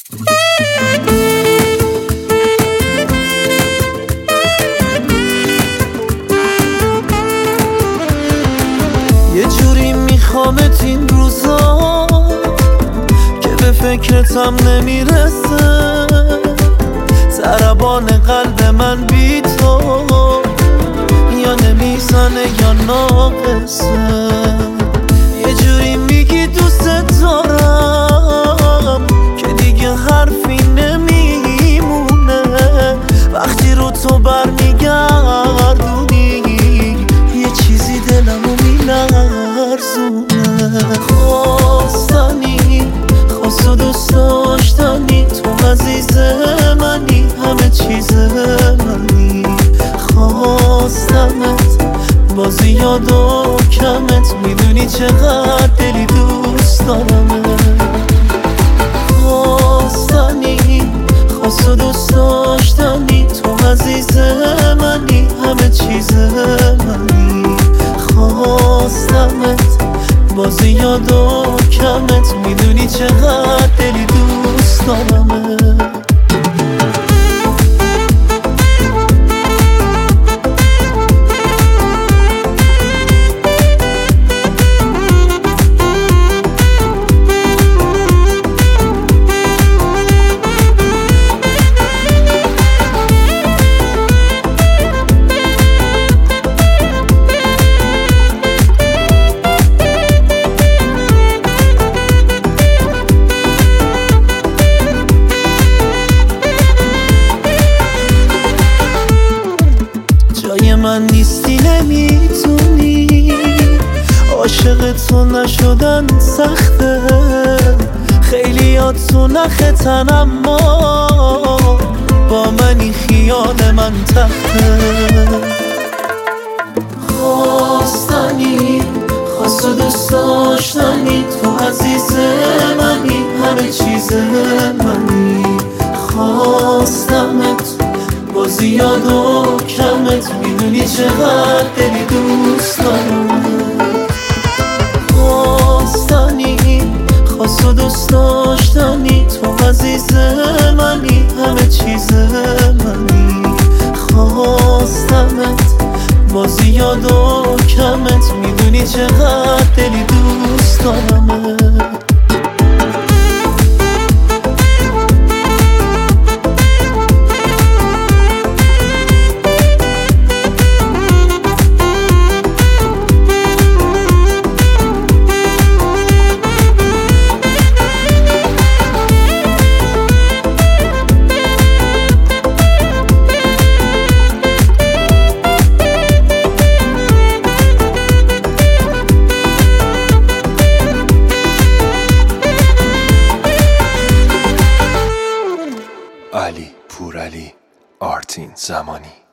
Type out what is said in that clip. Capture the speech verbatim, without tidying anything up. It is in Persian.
یه جوری میخوامت این روزا که به فکرتم نمیرسه، ضربان قلب من بی تو یا نمیزنه یا ناقصه. یه جوری میگی دوست دارم که دیگه حرفی نمیمونه، وقتی رو تو برمیگردونی یه چیزی دلمو میلرزونه. خواستنی خواست و دوست داشتنی، تو عزیز منی، همه چیز منی. خواستمت بازی یاد و کمت، میدونی چقدر دلی دوست دارمت. خواستنی خواست و دوست داشتنی، تو عزیز منی، همه چیز منی. خواستمت بازی یاد و کمت، میدونی چقدر دلی دوست دارمت. جای من نیستی نمیتونی، عاشق تو نشدن سخته، خیلی یاد تو نختن اما با منی خیال من تخته. خواستنی خواست و دوست داشتنی، تو عزیز منی، همه چیز منی. خواستمت بازی یاد و کمت، میدونی چقدر دلی دوست دارمت. خواستنی خواست و دوست داشتنی، تو عزیز منی، همه چیز منی. خواستمت بازی یاد و کمت، میدونی چقدر دلی دوست دارمت. علی پورعلی، آرتین زمانی.